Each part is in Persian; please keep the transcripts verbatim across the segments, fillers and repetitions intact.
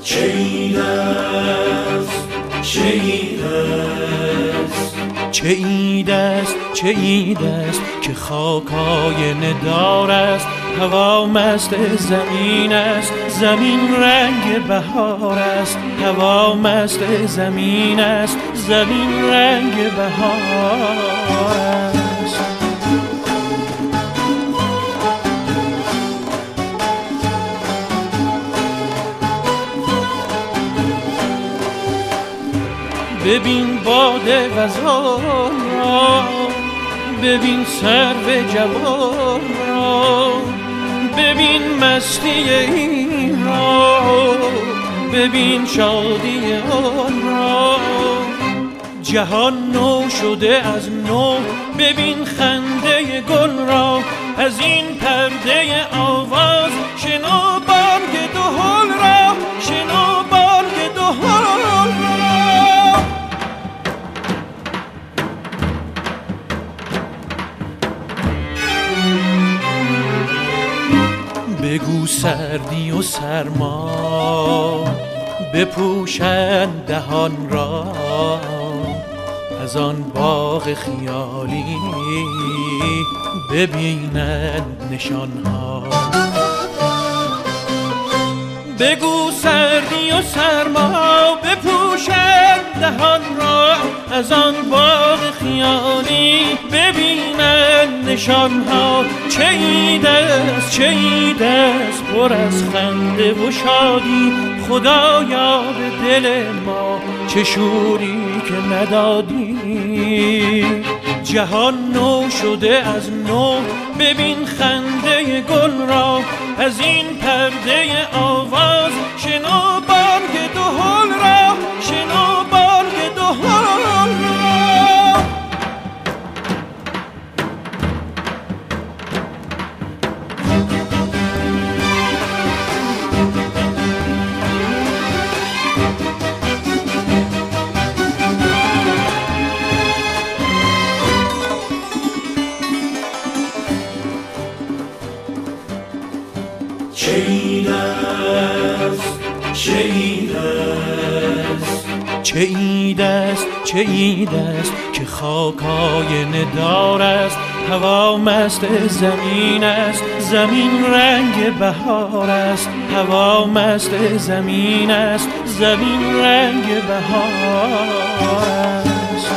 چه عید است چه عید است چه عید است چه عید است که خاکای ندار است، هوا مست زمین است، زمین رنگ بهار است. هوا مست زمین است، زمین رنگ بهار است. ببین باد وزار را، ببین سرو جوان را، ببین مستی این را، ببین شادی آن را. جهان نو شده از نو، ببین خنده گل را. از این پرده آواز شنو بانگ دهل را، شنو بانگ دهل را. بگو سردی و سرما بپوشند دهان را، از آن باغ خیالی ببینند نشانها. بگو سردی و سرما بپوشند دهان را، از آن باغ خیالی ببینند نشانها. چه عید است چه عید است پر از خنده و شادی، خدایا به دل ما چه شوری که ندادی. جهان نو شده از نو، ببین خنده گل را. از این پرده آواز شنو بانگ دهل را، شنو بانگ دهل را. چه عید است چه عید است چه عید است چه عید است که خاکای ندار است، هوا مست زمین است، زمین رنگ بهار است. هوا مست زمین است، زمین رنگ بهار است.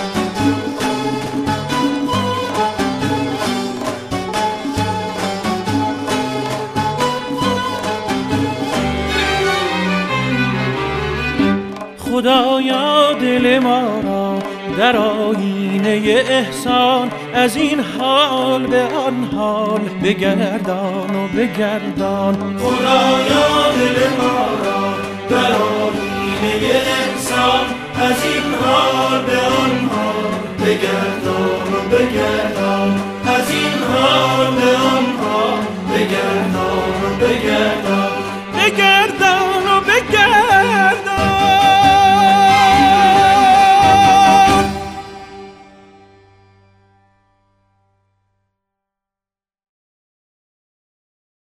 خدایا دل ما را در آیینه احسان، از این حال به آن حال بگردان و بگردان. خدایا دل ما را در آیینه احسان، از این حال به آن حال بگردان و بگردان. از این حال به آن حال بگردان و بگردان.